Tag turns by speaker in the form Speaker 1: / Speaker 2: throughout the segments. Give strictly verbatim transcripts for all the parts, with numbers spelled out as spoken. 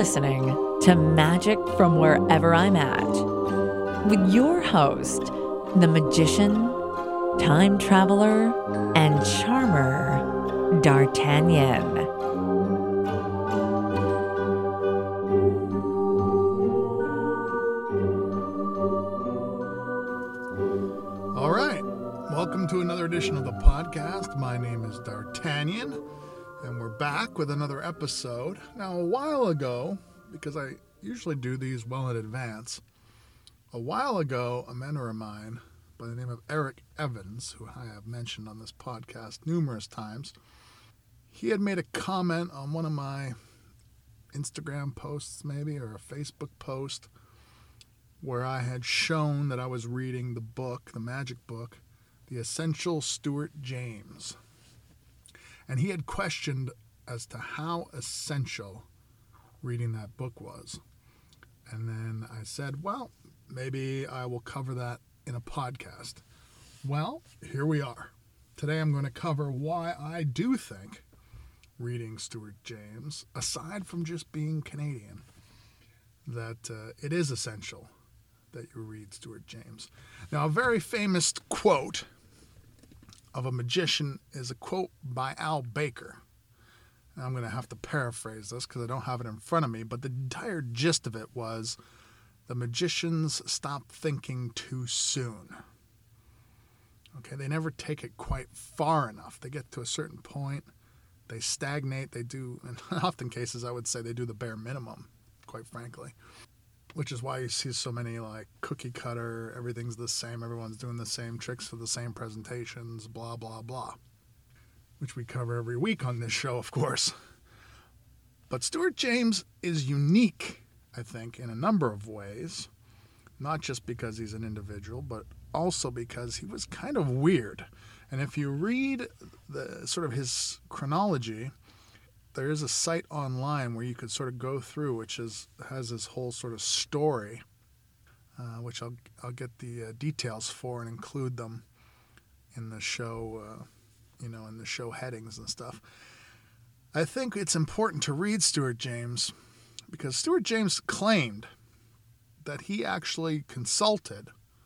Speaker 1: listening to Magic from Wherever I'm At with your host, the magician, time traveler, and charmer, D'Artagnan.
Speaker 2: All right, welcome to another edition of the podcast. My name is D'Artagnan, and we're back with another episode. Now, a while ago, because I usually do these well in advance, a while ago, a mentor of mine by the name of Eric Evans, who I have mentioned on this podcast numerous times, he had made a comment on one of my Instagram posts, maybe, or a Facebook post, where I had shown that I was reading the book, the magic book, The Essential Stuart James. And he had questioned as to how essential reading that book was. And then I said, well, maybe I will cover that in a podcast. Well, here we are. Today I'm going to cover why I do think reading Stuart James, aside from just being Canadian, that uh, it is essential that you read Stuart James. Now, a very famous quote of a magician is a quote by Al Baker. And I'm going to have to paraphrase this because I don't have it in front of me, but the entire gist of it was, the magicians stop thinking too soon. Okay, they never take it quite far enough. They get to a certain point, they stagnate, they do, in often cases I would say they do the bare minimum, quite frankly. Which is why you see so many like cookie cutter, everything's the same, everyone's doing the same tricks for the same presentations, blah, blah, blah. Which we cover every week on this show, of course. But Stuart James is unique, I think, in a number of ways. Not just because he's an individual, but also because he was kind of weird. And if you read the sort of his chronology, there is a site online where you could sort of go through, which is has this whole sort of story, uh, which I'll I'll get the uh, details for and include them in the show, uh, you know, in the show headings and stuff. I think it's important to read Stuart James because Stuart James claimed that he actually consulted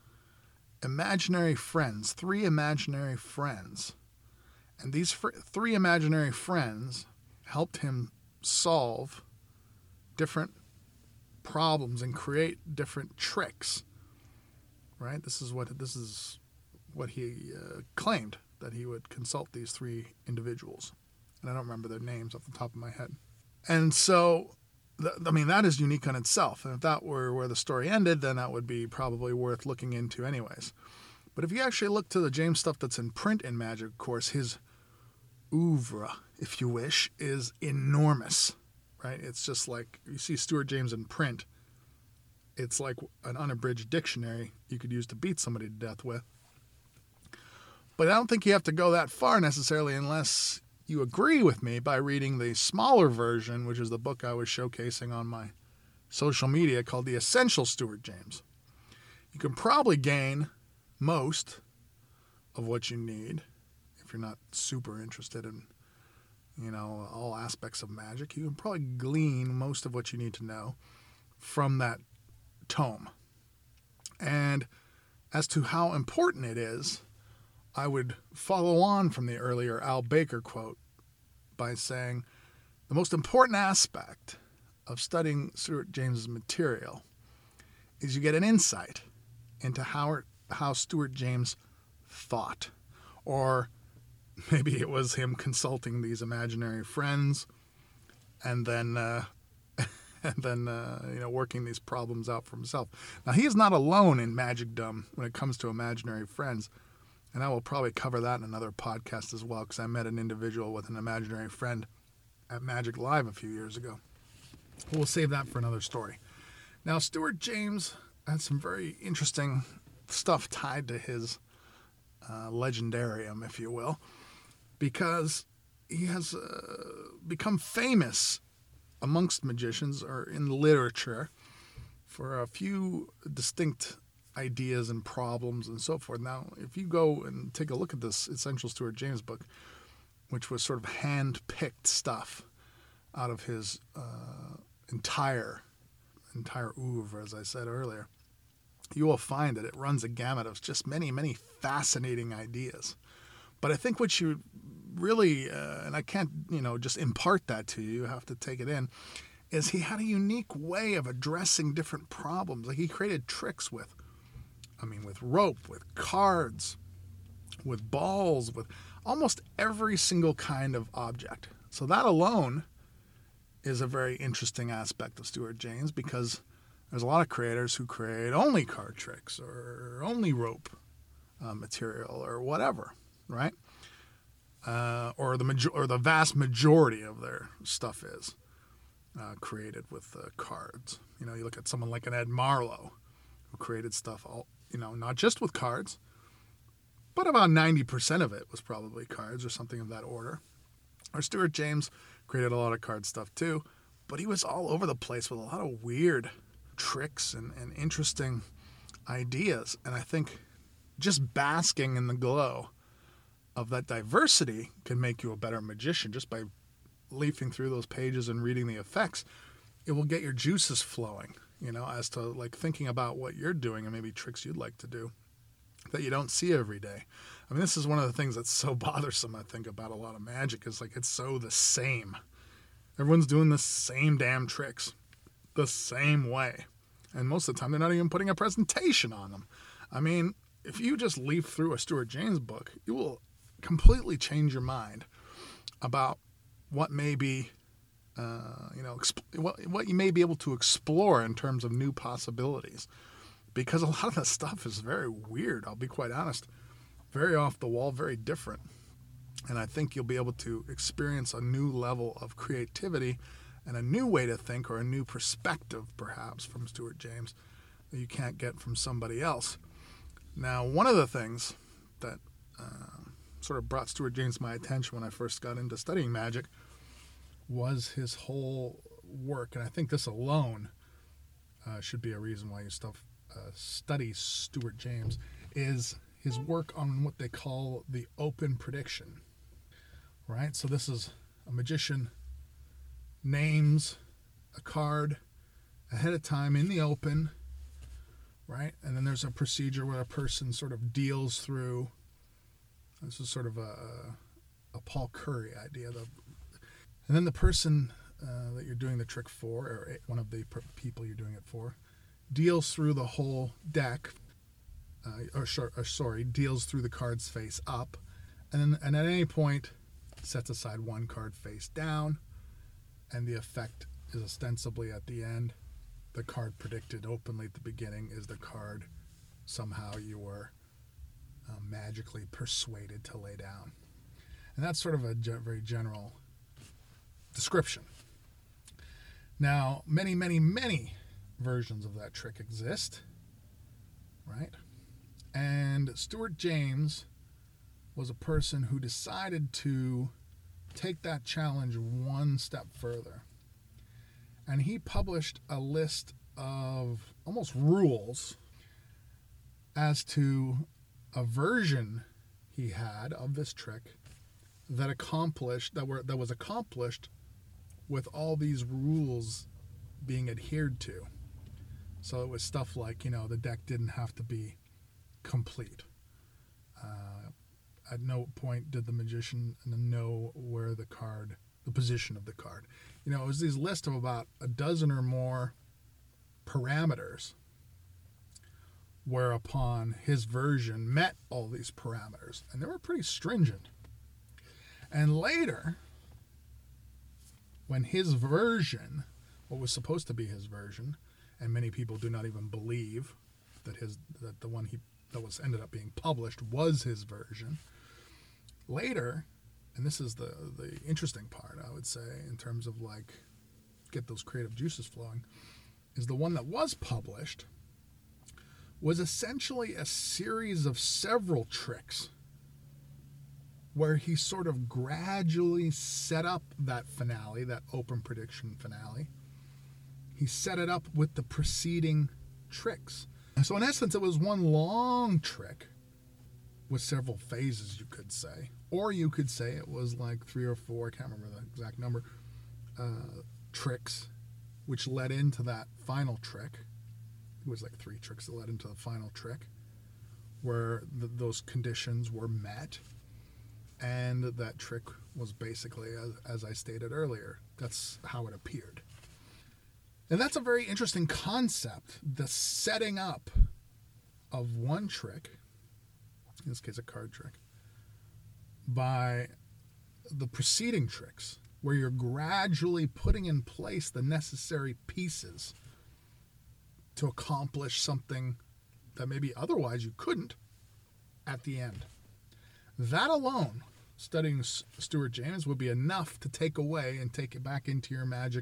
Speaker 2: imaginary friends, three imaginary friends, and these fr- three imaginary friends helped him solve different problems and create different tricks. Right? This is what this is what he uh, claimed, that he would consult these three individuals, and I don't remember their names off the top of my head. And so, th- I mean, that is unique on itself. And if that were where the story ended, then that would be probably worth looking into, anyways. But if you actually look to the James stuff that's in print in magic, of course, his oeuvre, if you wish, is enormous, right? It's just like, you see Stuart James in print, it's like an unabridged dictionary you could use to beat somebody to death with. But I don't think you have to go that far necessarily unless you agree with me by reading the smaller version, which is the book I was showcasing on my social media called The Essential Stuart James. You can probably gain most of what you need. If you're not super interested in, you know, all aspects of magic, you can probably glean most of what you need to know from that tome. And as to how important it is, I would follow on from the earlier Al Baker quote by saying the most important aspect of studying Stuart James's material is you get an insight into how, how Stuart James thought, or maybe it was him consulting these imaginary friends and then, uh, and then uh, you know, working these problems out for himself. Now, he is not alone in magicdom when it comes to imaginary friends, and I will probably cover that in another podcast as well, because I met an individual with an imaginary friend at Magic Live a few years ago. We'll save that for another story. Now, Stuart James had some very interesting stuff tied to his uh, legendarium, if you will, because he has uh, become famous amongst magicians or in literature for a few distinct ideas and problems and so forth. Now, if you go and take a look at this Essential Stuart James book, which was sort of hand-picked stuff out of his uh, entire, entire oeuvre, as I said earlier, you will find that it runs a gamut of just many, many fascinating ideas. But I think what you really, uh, and I can't, you know, just impart that to you, you have to take it in, is he had a unique way of addressing different problems. Like he created tricks with, I mean, with rope, with cards, with balls, with almost every single kind of object. So that alone is a very interesting aspect of Stuart James, because there's a lot of creators who create only card tricks or only rope uh, material or whatever, right? Uh, or the major- or the vast majority of their stuff is uh, created with uh, cards. You know, you look at someone like an Ed Marlowe, who created stuff all, you know, not just with cards, but about ninety percent of it was probably cards or something of that order. Or Stuart James created a lot of card stuff too, but he was all over the place with a lot of weird tricks and, and interesting ideas. And I think just basking in the glow of that diversity can make you a better magician. Just by leafing through those pages and reading the effects, it will get your juices flowing, you know, as to like thinking about what you're doing and maybe tricks you'd like to do that you don't see every day. I mean, this is one of the things that's so bothersome, I think, about a lot of magic, is like it's so the same. Everyone's doing the same damn tricks the same way. And most of the time, they're not even putting a presentation on them. I mean, if you just leaf through a Stuart James book, you will completely change your mind about what may be, uh, you know, exp- what, what you may be able to explore in terms of new possibilities. Because a lot of the stuff is very weird, I'll be quite honest. Very off the wall, very different. And I think you'll be able to experience a new level of creativity and a new way to think, or a new perspective, perhaps, from Stuart James that you can't get from somebody else. Now, one of the things that uh, sort of brought Stuart James to my attention when I first got into studying magic was his whole work. And I think this alone uh, should be a reason why you stuff, uh, study Stuart James, is his work on what they call the open prediction. Right? So this is a magician names a card ahead of time in the open, right? And then there's a procedure where a person sort of deals through. This is sort of a, a Paul Curry idea. The, and then the person uh, that you're doing the trick for, or one of the people you're doing it for, deals through the whole deck, uh, or, or sorry, deals through the cards face up, and then, and at any point sets aside one card face down, and the effect is ostensibly at the end. The card predicted openly at the beginning is the card somehow you were uh, magically persuaded to lay down. And that's sort of a ge- very general description. Now, many, many, many versions of that trick exist, right? And Stuart James was a person who decided to take that challenge one step further. And he published a list of almost rules as to a version he had of this trick that accomplished that were that was accomplished with all these rules being adhered to. So it was stuff like, you know, the deck didn't have to be complete. Uh, at no point did the magician know where the card, the position of the card. You know, it was these lists of about a dozen or more parameters, whereupon his version met all these parameters, and they were pretty stringent. And later, when his version, what was supposed to be his version, and many people do not even believe that his that the one he that was ended up being published was his version. Later, and this is the the interesting part, I would say, in terms of like get those creative juices flowing, is the one that was published was essentially a series of several tricks where he sort of gradually set up that finale, that open prediction finale. He set it up with the preceding tricks. So in essence, it was one long trick with several phases, you could say. Or you could say it was like three or four, I can't remember the exact number, uh, tricks which led into that final trick. It was like three tricks that led into the final trick, where the, those conditions were met, and that trick was basically, as, as I stated earlier, that's how it appeared. And that's a very interesting concept, the setting up of one trick, in this case a card trick, by the preceding tricks, where you're gradually putting in place the necessary pieces to accomplish something that maybe otherwise you couldn't at the end. That alone, studying Stuart James, would be enough to take away and take it back into your magic,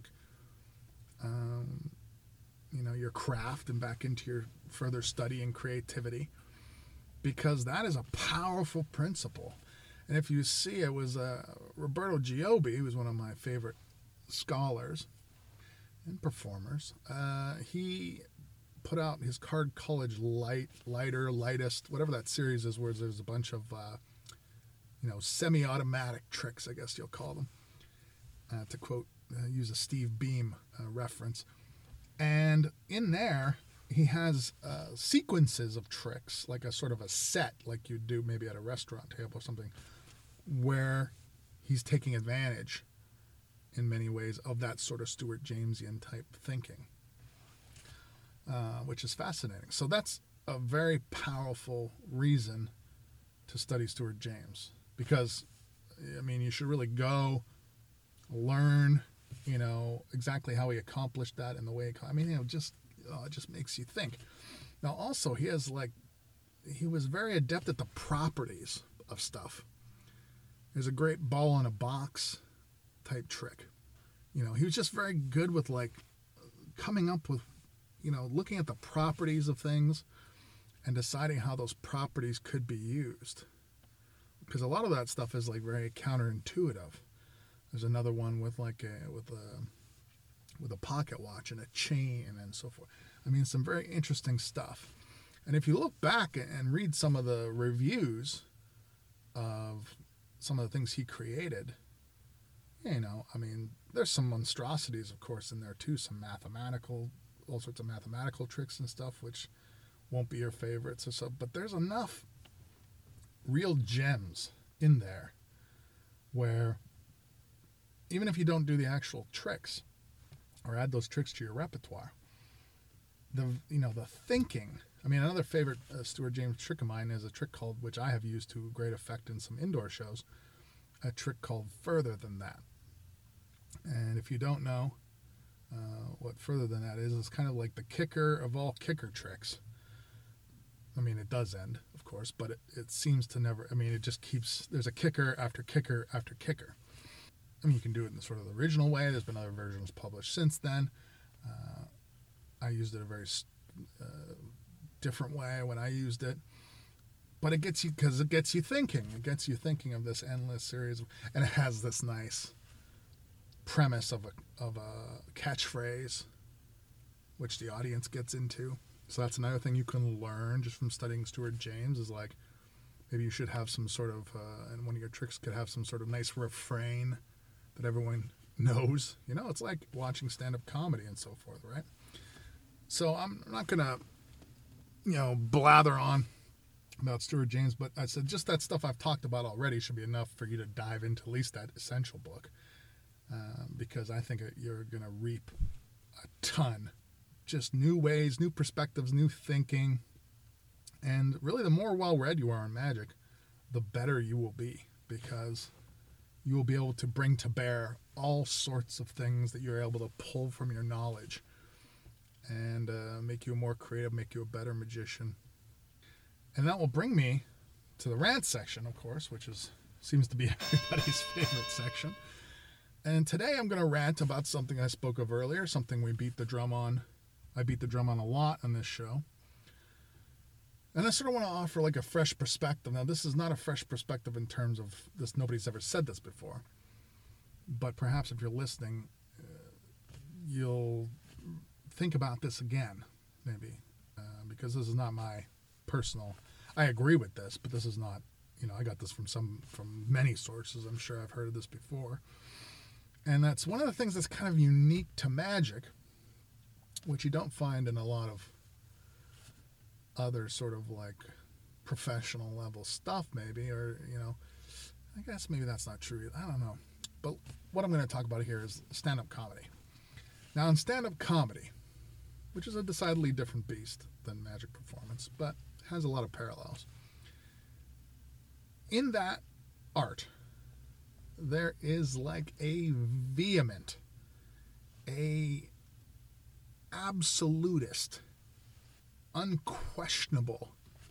Speaker 2: um, you know, your craft, and back into your further study and creativity, because that is a powerful principle. And if you see, it was uh, Roberto Giobbi, who was one of my favorite scholars and performers. Uh, he put out his Card College Light, Lighter, Lightest, whatever that series is, where there's a bunch of, uh, you know, semi-automatic tricks, I guess you'll call them, uh, to quote, uh, use a Steve Beam uh, reference. And in there, he has uh, sequences of tricks, like a sort of a set, like you'd do maybe at a restaurant table or something, where he's taking advantage in many ways of that sort of Stuart Jamesian type thinking, uh, which is fascinating. So that's a very powerful reason to study Stuart James, because, I mean, you should really go learn, you know, exactly how he accomplished that and the way, I mean, you know, just, oh, it just makes you think. Now, also, he has like, he was very adept at the properties of stuff. There's a great ball in a box type trick. You know, he was just very good with like coming up with, you know, looking at the properties of things and deciding how those properties could be used. Because a lot of that stuff is like very counterintuitive. There's another one with like a, with a, with a pocket watch and a chain and so forth. I mean, some very interesting stuff. And if you look back and read some of the reviews of some of the things he created, you know, I mean, there's some monstrosities, of course, in there too, some mathematical, all sorts of mathematical tricks and stuff, which won't be your favorites or so, but there's enough real gems in there where even if you don't do the actual tricks or add those tricks to your repertoire, the, you know, the thinking. I mean, another favorite uh, Stuart James trick of mine is a trick called, which I have used to great effect in some indoor shows, a trick called Further Than That. And if you don't know uh, what Further Than That is, it's kind of like the kicker of all kicker tricks. I mean, it does end, of course, but it, it seems to never, I mean, it just keeps, there's a kicker after kicker after kicker. I mean, you can do it in the sort of the original way. There's been other versions published since then. Uh, I used it a very uh, different way when I used it. But it gets you, because it gets you thinking. It gets you thinking of this endless series. Of, and it has this nice premise of a, of a catchphrase, which the audience gets into. So that's another thing you can learn just from studying Stuart James, is like, maybe you should have some sort of, uh, and one of your tricks could have some sort of nice refrain that everyone knows. You know, it's like watching stand-up comedy and so forth, right? So I'm not going to, you know, blather on about Stuart James, but I said just that stuff I've talked about already should be enough for you to dive into at least that essential book, uh, because I think you're going to reap a ton. Just new ways, new perspectives, new thinking. And really, the more well-read you are on magic, the better you will be, because you will be able to bring to bear all sorts of things that you're able to pull from your knowledge and uh, make you more creative, make you a better magician. And that will bring me to the rant section, of course, which is seems to be everybody's favorite section. And today I'm going to rant about something I spoke of earlier, something we beat the drum on. I beat the drum on a lot on this show. And I sort of want to offer like a fresh perspective. Now, this is not a fresh perspective in terms of this. Nobody's ever said this before. But perhaps if you're listening, uh, you'll think about this again, maybe. Uh, because this is not my personal... I agree with this, but this is not... You know, I got this from some from many sources. I'm sure I've heard of this before. And that's one of the things that's kind of unique to magic which you don't find in a lot of other sort of like professional level stuff, maybe, or, you know, I guess maybe that's not true. I don't know. But what I'm going to talk about here is stand-up comedy. Now, in stand-up comedy, which is a decidedly different beast than magic performance, but has a lot of parallels, in that art, there is like a vehement, a absolutist, unquestionable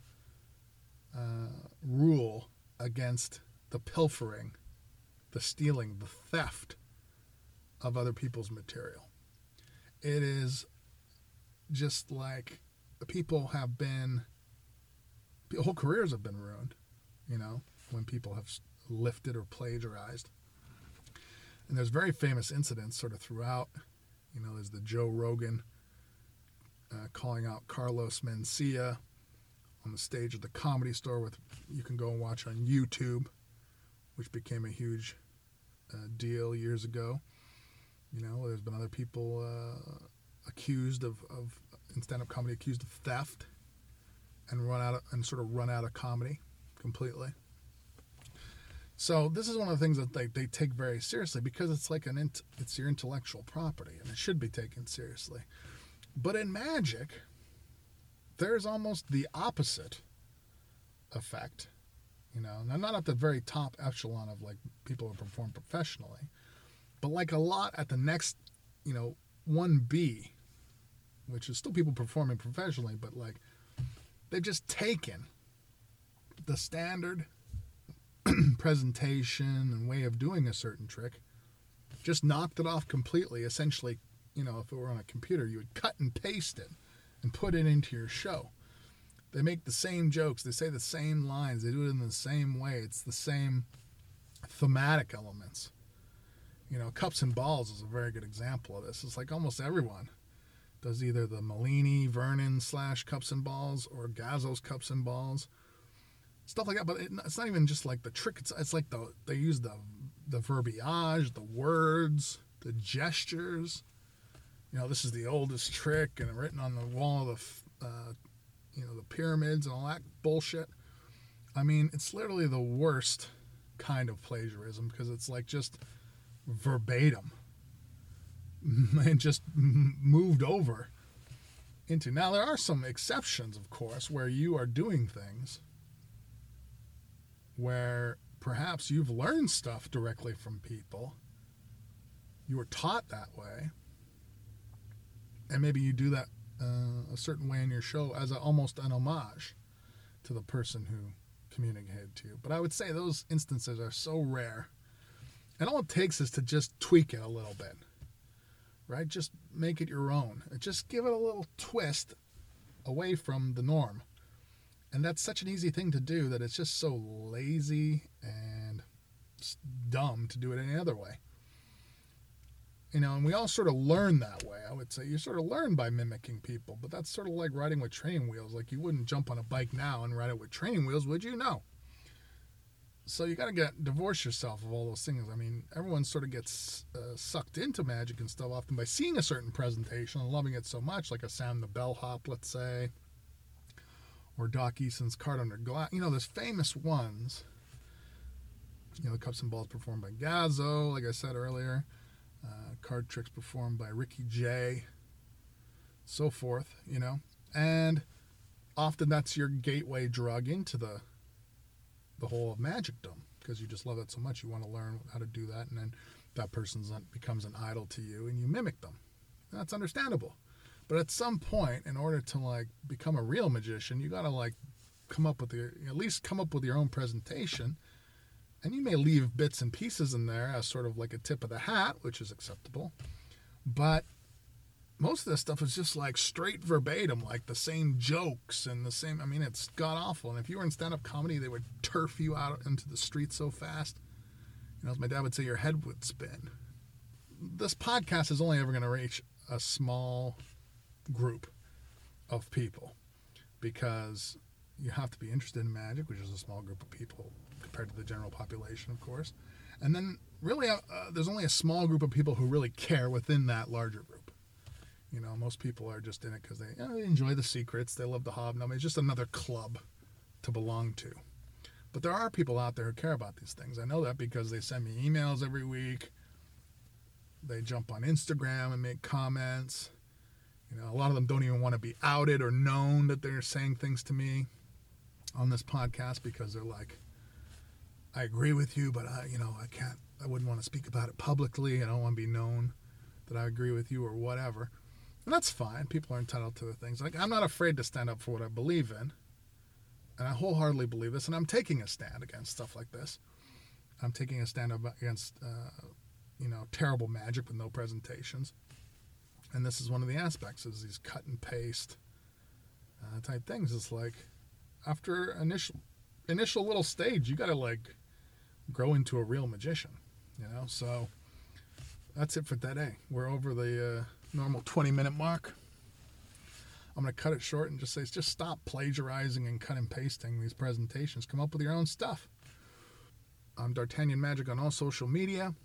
Speaker 2: uh, rule against the pilfering, the stealing, the theft of other people's material. It is just like people have been, whole careers have been ruined, you know, when people have lifted or plagiarized. And there's very famous incidents sort of throughout. You know, there's the Joe Rogan uh, calling out Carlos Mencia on the stage at the Comedy Store, with you can go and watch on YouTube, which became a huge uh, deal years ago. You know, there's been other people uh, accused of, of in stand-up comedy accused of theft and run out of, and sort of run out of comedy completely. So this is one of the things that they, they take very seriously, because it's like an int, it's your intellectual property, and it should be taken seriously. But in magic, there's almost the opposite effect. You know, now not at the very top echelon of like people who perform professionally, but like a lot at the next, you know, one B, which is still people performing professionally, but like they've just taken the standard presentation and way of doing a certain trick, just knocked it off completely. Essentially, you know, if it were on a computer, you would cut and paste it and put it into your show. They make the same jokes, they say the same lines, they do it in the same way. It's the same thematic elements. You know, Cups and Balls is a very good example of this. It's like almost everyone does either the Malini, Vernon slash Cups and Balls or Gazzo's Cups and Balls, stuff like that. But it, it's not even just like the trick. It's, it's like the they use the the verbiage, the words, the gestures. You know, this is the oldest trick, and written on the wall of the, uh, you know, the pyramids and all that bullshit. I mean, it's literally the worst kind of plagiarism, because it's like just verbatim and just moved over into. Now, there are some exceptions, of course, where you are doing things where perhaps you've learned stuff directly from people. You were taught that way. And maybe you do that uh, a certain way in your show as a, almost an homage to the person who communicated to you. But I would say those instances are so rare. And all it takes is to just tweak it a little bit, right? Just make it your own. Just give it a little twist away from the norm. And that's such an easy thing to do that it's just so lazy and dumb to do it any other way. You know, and we all sort of learn that way, I would say. You sort of learn by mimicking people, but that's sort of like riding with training wheels. Like, you wouldn't jump on a bike now and ride it with training wheels, would you? No. So you got to get divorce yourself of all those things. I mean, everyone sort of gets uh, sucked into magic and stuff often by seeing a certain presentation and loving it so much, like a Sam the Bellhop, let's say, or Doc Eason's Card Under Glass. You know, there's famous ones. You know, the Cups and Balls performed by Gazzo, like I said earlier. Uh, card tricks performed by Ricky Jay, so forth, you know. And often that's your gateway drug into the the whole of magicdom, because you just love it so much. You want to learn how to do that, and then that person becomes an idol to you, and you mimic them. That's understandable. But at some point, in order to like become a real magician, you got to like come up with the, at least come up with your own presentation. And you may leave bits and pieces in there as sort of like a tip of the hat, which is acceptable. But most of this stuff is just like straight verbatim, like the same jokes and the same, I mean, it's god-awful. And if you were in stand-up comedy, they would turf you out into the street so fast. You know, as my dad would say, your head would spin. This podcast is only ever going to reach a small group of people, because you have to be interested in magic, which is a small group of people compared to the general population, of course. And then really uh, uh, there's only a small group of people who really care within that larger group. You know, most people are just in it because they, you know, they enjoy the secrets. They love the hobnobbing. It's just another club to belong to. But there are people out there who care about these things. I know that because they send me emails every week. They jump on Instagram and make comments. You know, a lot of them don't even want to be outed or known that they're saying things to me on this podcast because they're like, I agree with you, but I, you know, I can't, I wouldn't want to speak about it publicly. I don't want to be known that I agree with you or whatever. And that's fine. People are entitled to the things. Like, I'm not afraid to stand up for what I believe in. And I wholeheartedly believe this. And I'm taking a stand against stuff like this. I'm taking a stand against, uh, you know, terrible magic with no presentations. And this is one of the aspects, is these cut and paste uh, type things. It's like, after initial, initial little stage, you got to, like, grow into a real magician, you know? So that's it for today. We're over the uh, normal twenty minute mark. I'm going to cut it short and just say, just stop plagiarizing and cut and pasting these presentations. Come up with your own stuff. I'm D'Artagnan Magic on all social media.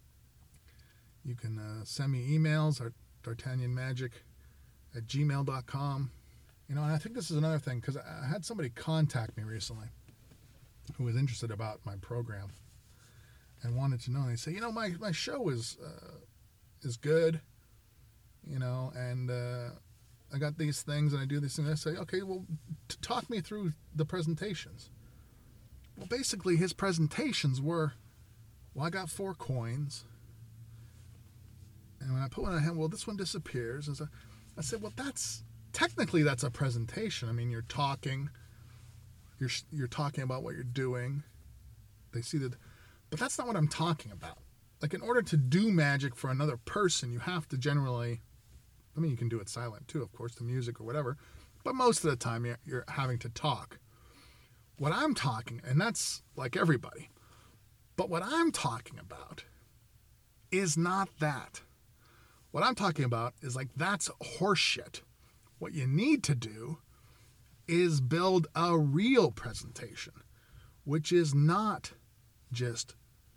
Speaker 2: You can uh, send me emails at d'artagnanmagic at gmail dot com. You know, and I think this is another thing, because I had somebody contact me recently who was interested about my program and wanted to know. And they say, you know, my, my show is uh, is good, you know, and uh, I got these things and I do these things. I say, okay, well, t- talk me through the presentations. Well, basically, his presentations were, well, I got four coins. And when I put one in my hand, well, this one disappears. And so I said, well, that's, technically that's a presentation. I mean, you're talking, you're you're talking about what you're doing. They see that, but that's not what I'm talking about. Like, in order to do magic for another person, you have to generally, I mean, you can do it silent too, of course, the music or whatever, but most of the time you're, you're having to talk. What I'm talking, and that's like everybody, but what I'm talking about is not that. What I'm talking about is, like, that's horseshit. What you need to do is build a real presentation, which is not just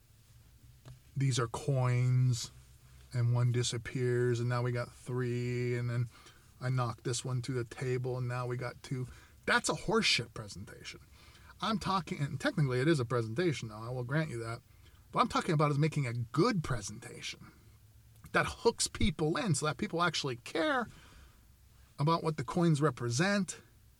Speaker 2: these are coins and one disappears and now we got three and then I knocked this one to the table and now we got two. That's a horseshit presentation. I'm talking, and technically it is a presentation, though, I will grant you that. What I'm talking about is making a good presentation that hooks people in so that people actually care about what the coins represent,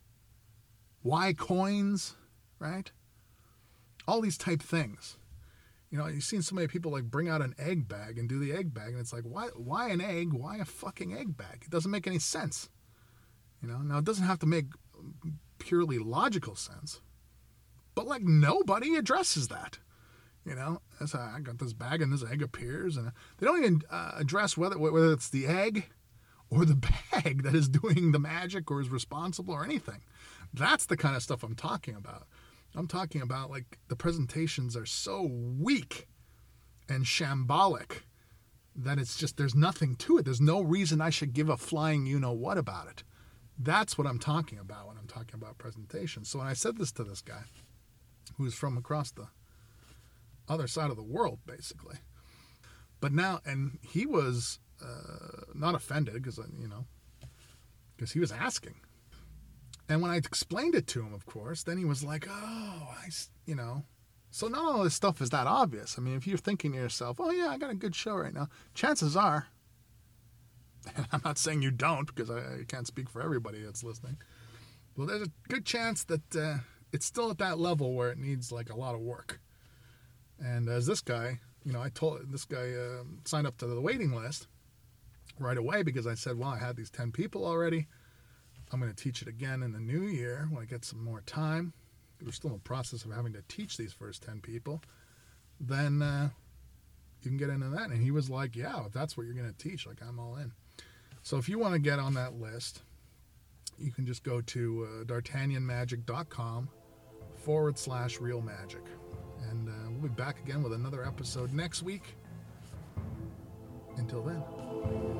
Speaker 2: why coins, right? All these type things. You know, you've seen so many people, like, bring out an egg bag and do the egg bag, and it's like, why why an egg? Why a fucking egg bag? It doesn't make any sense. You know, now it doesn't have to make purely logical sense, but, like, nobody addresses that. You know, as I got this bag and this egg appears, and they don't even uh, address whether whether it's the egg or the bag that is doing the magic or is responsible or anything. That's the kind of stuff I'm talking about. I'm talking about, like, the presentations are so weak and shambolic that it's just, there's nothing to it. There's no reason I should give a flying you-know-what about it. That's what I'm talking about when I'm talking about presentations. So when I said this to this guy, who's from across the other side of the world, basically. But now, and he was uh, not offended because, you know, because he was asking. And when I explained it to him, of course, then he was like, oh, I, you know. So not all this stuff is that obvious. I mean, if you're thinking to yourself, oh, yeah, I got a good show right now, chances are, and I'm not saying you don't because I, I can't speak for everybody that's listening, well, there's a good chance that uh, it's still at that level where it needs, like, a lot of work. And as this guy, you know, I told this guy uh, signed up to the waiting list right away because I said, well, I had these ten people already. I'm going to teach it again in the new year when I get some more time. We're still in the process of having to teach these first ten people. Then uh, you can get into that. And he was like, yeah, if that's what you're going to teach, like, I'm all in. So if you want to get on that list, you can just go to uh, d'artagnanmagic.com forward slash real magic. And uh, we'll be back again with another episode next week. Until then.